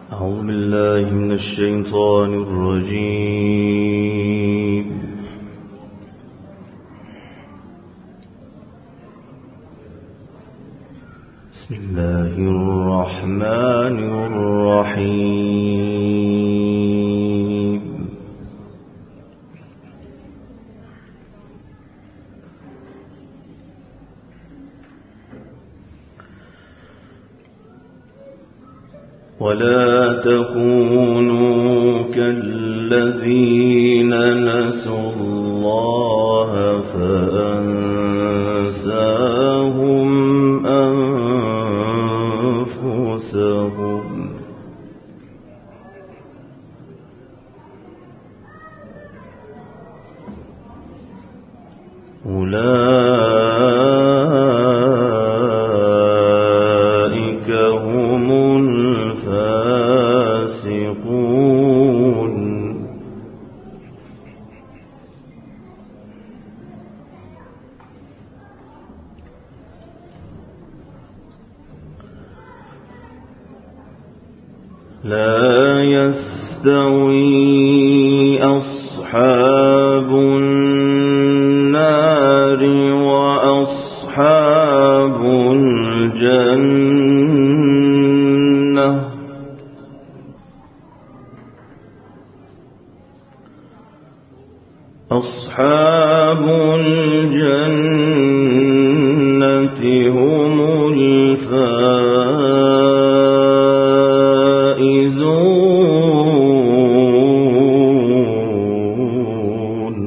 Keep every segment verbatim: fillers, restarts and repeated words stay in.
أعوذ بالله من الشيطان الرجيم. بسم الله الرحمن الرحيم. ولا تكونوا كالذين نسوا الله فأنساهم أنفسهم أولئك هم الفاسقون. لا يستوي أصحاب النار وأصحاب الجنة أصحاب الجنة هم الفائزون.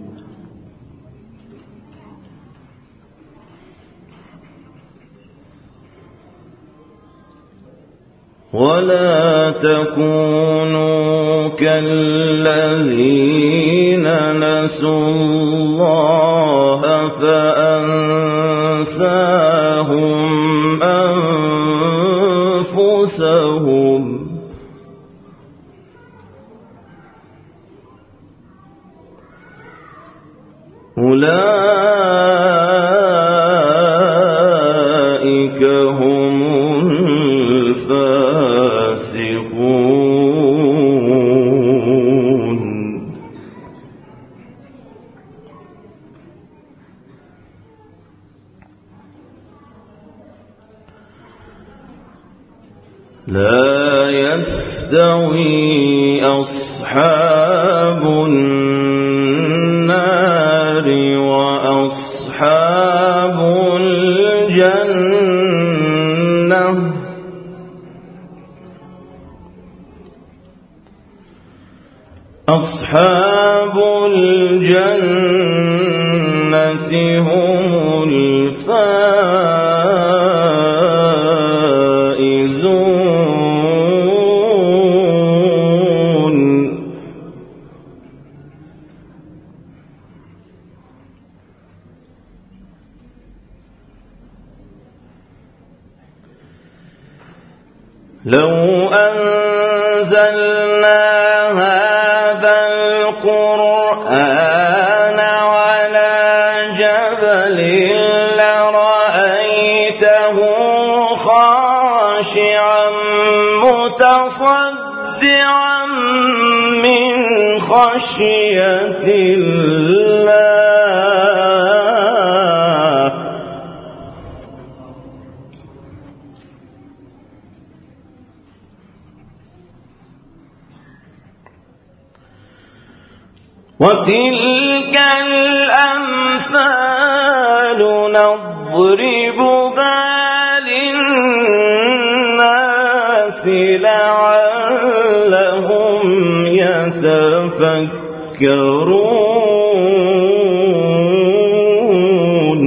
ولا تكونوا كالذين نسوا الله فأنساهم أنفسهم أولئك هم الفاسقون. لا يستوي أصحاب النار وأصحاب الجنة أصحاب الجنة هم الفائزون. لو أنزلنا هذا القرآن على جبل لرأيته خاشعا متصدعا من خشية الله. وتلك الأمثال نضربها للناس لعلهم يتفكرون.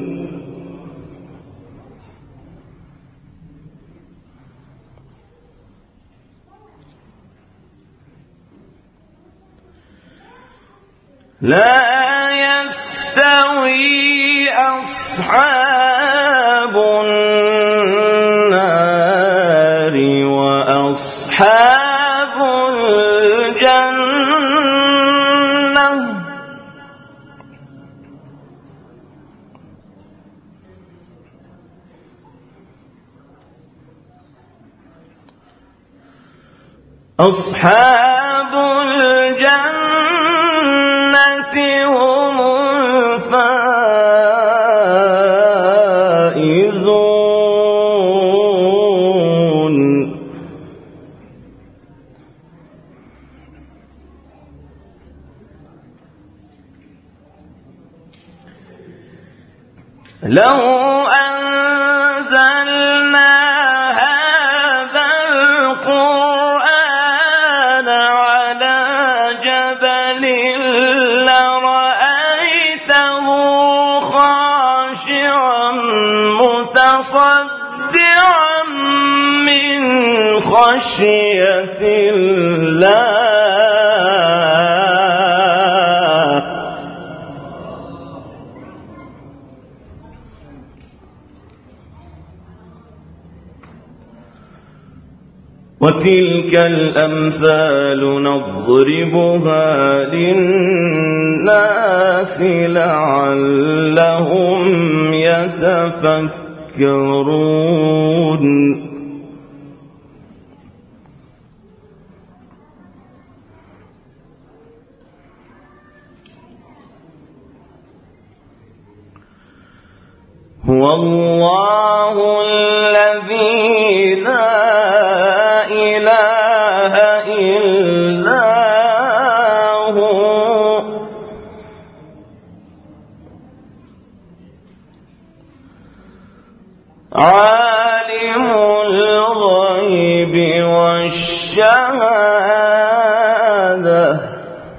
لا يستوي أصحاب النار وأصحاب الجنة أصحاب الجنة هم الفائزون. لو أنزلنا هذا القرآن على جبل لرأيته خاشعا متصدعا من خشية الله. وتلك الأمثال نضربها للناس لعلهم يتفكرون. هو الله الذي لا إله إلا هو عالم الغيب والشهادة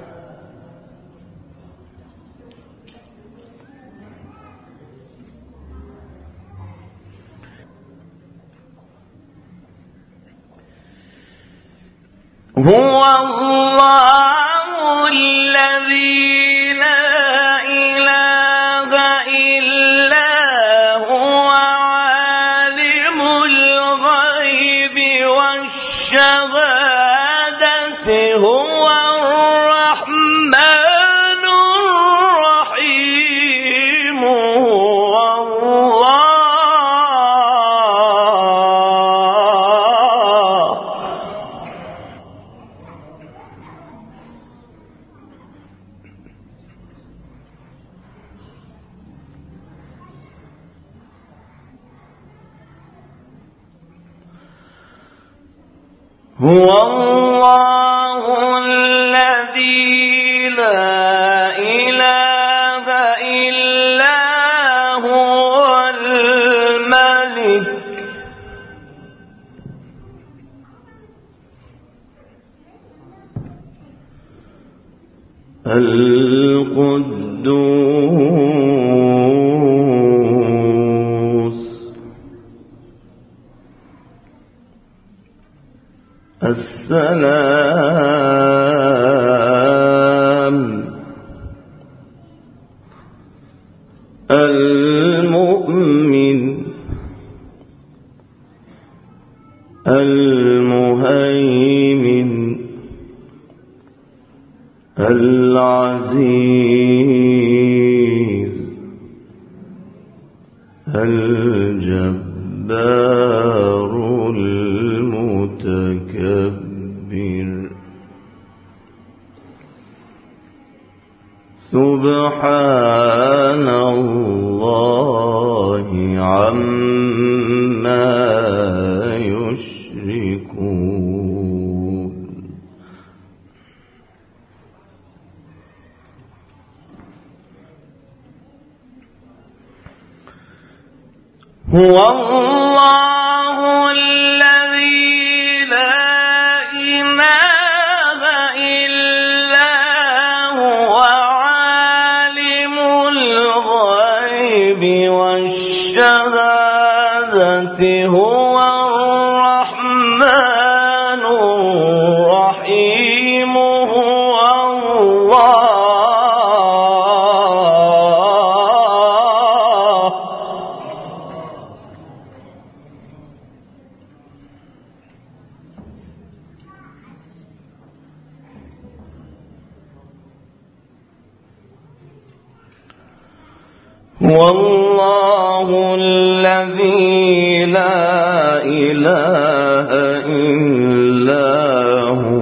هو الله الذي لا إله إلا هو عالم الغيب والشهادة هو الرحمن الرحيم. هو الله هو الله الذي لا إله إلا هو الملك القدوس السلام المؤمن المهيمن العزيز الجبار المتكبر. سبحان الله عما يشركون. هو الله الذي لا إله إلا هو عالم الغيب والشهادة هو الرحمن الرحيم. هو الله هو الله الذي لا إله إلا هو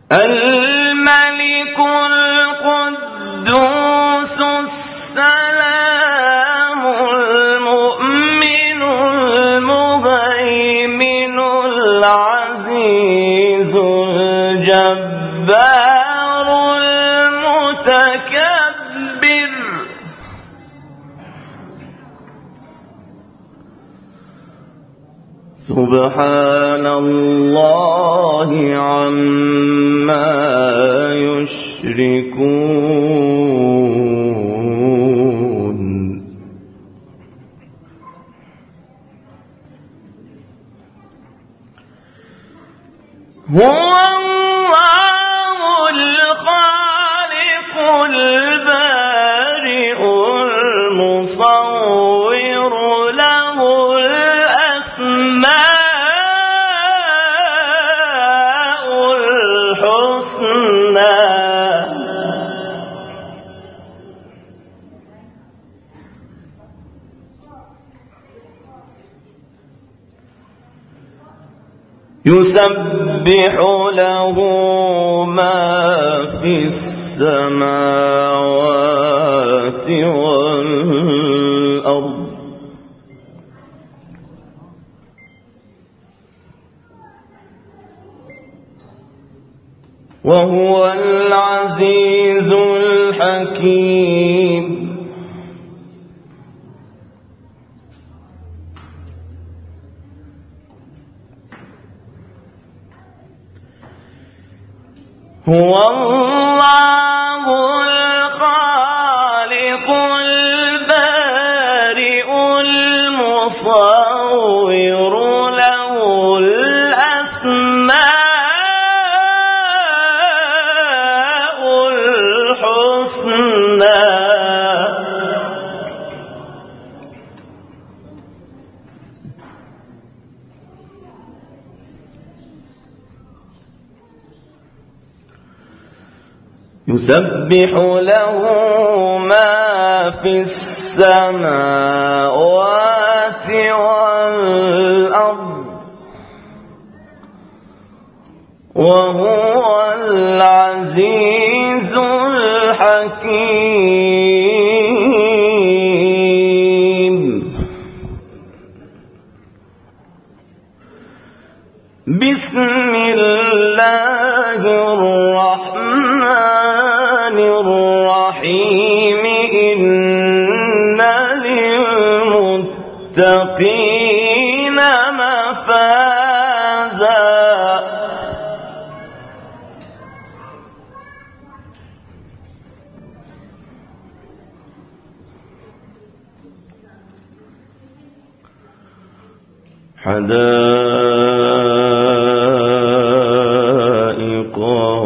الملك القدوس السلام المؤمن المهيمن العزيز الجبار المتكبر سبحان الله عما يشركون. هو الله الخالق البارئ المصور له الأسماء الحسنى يسبح له ما في السماوات والأرض وهو العزيز الحكيم. هو الله الخالق البارئ المصور له الأسماء الحسنى يسبح له ما في السماوات والأرض وهو العزيز الحكيم. بسم الله الرحمن الرحيم. إن للمتقين مفازا حدائق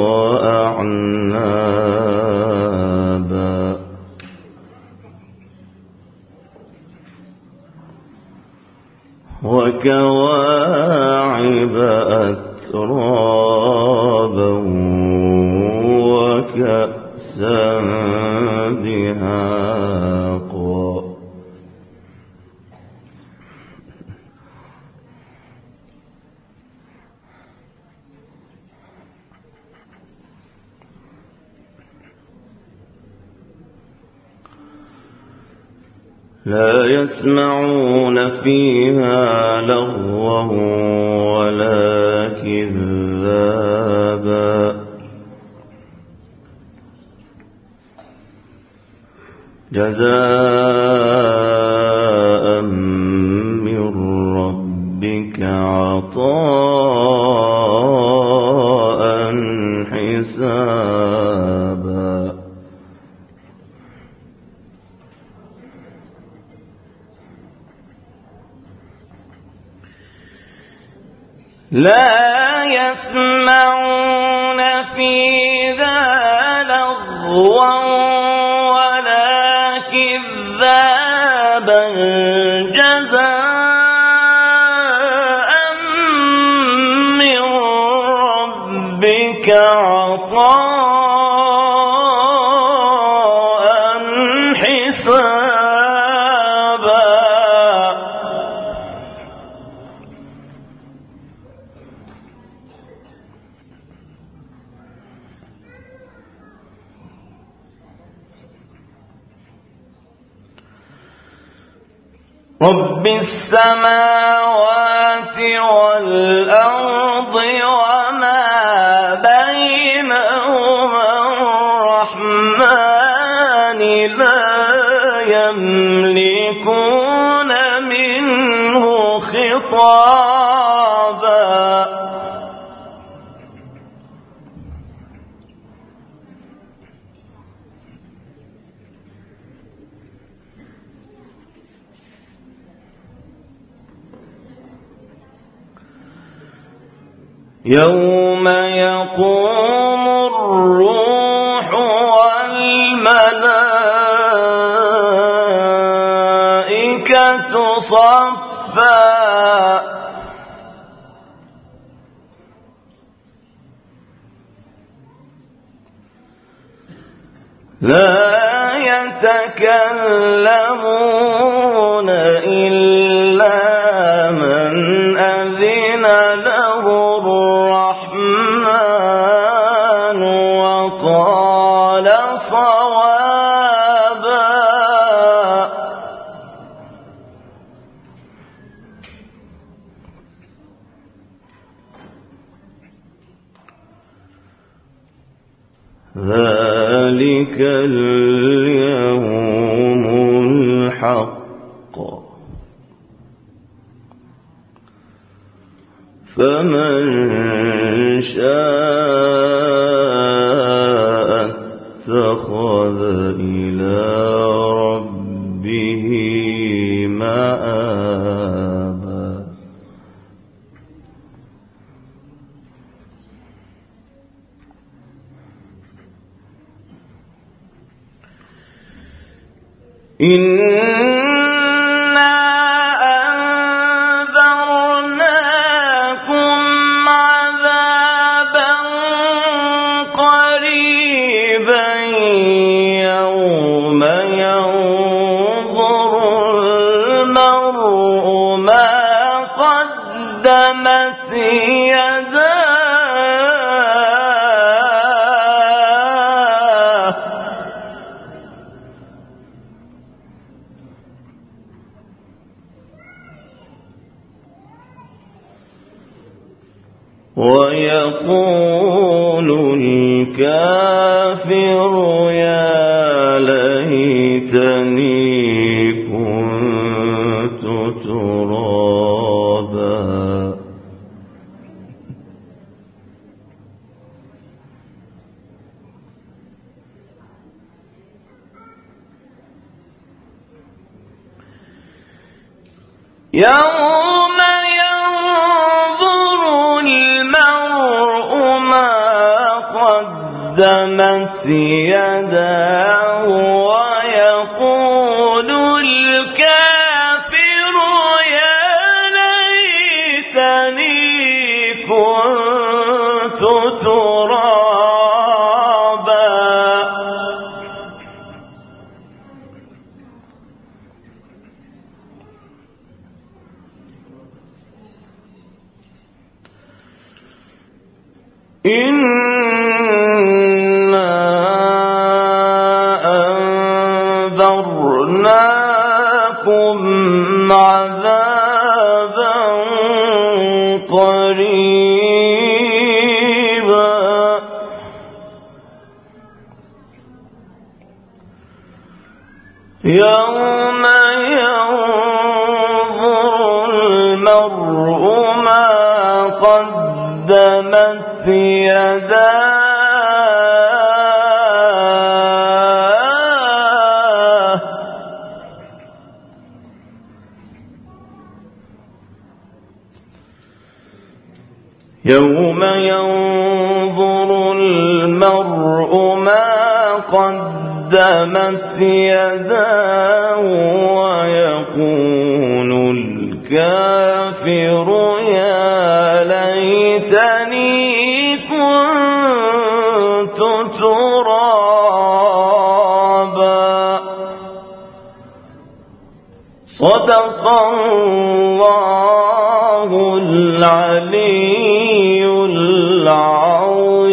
وأعنابا وكواعب أترابا وكأسا دهاقا لا يسمعون فيها لغوا ولا كذابا جزاء من ربك عطاء حسابا لا يسمعون فيها لغوا ولا كذابا جزاء من ربك عطاء حسابا رب السماوات والأرض وما بينهما الرحمن لا يملكون منه خطابا يوم يقوم الروح والملائكة صفا لا يتكلمون إلا من أذن له الرحمن وقال صوابا ذلك اليوم الحق فمن شاء اتخذ إلى ربه مآبا إنا أنذرناكم عذابا قريبا يوم ينظر المرء ما قدمت يداه ويقول الكافر يا ليتني كنت ترابا يوم قدمت يداه ويقول الكافر يا ليتني كنت ترابا أنذرناكم عذابا قريبا يوم ينظر المرء ما قدمت يداه يوم ينظر المرء ما قدمت يداه ويقول الكافر يا ليتني كنت ترابا صدق الله العلي العظيم.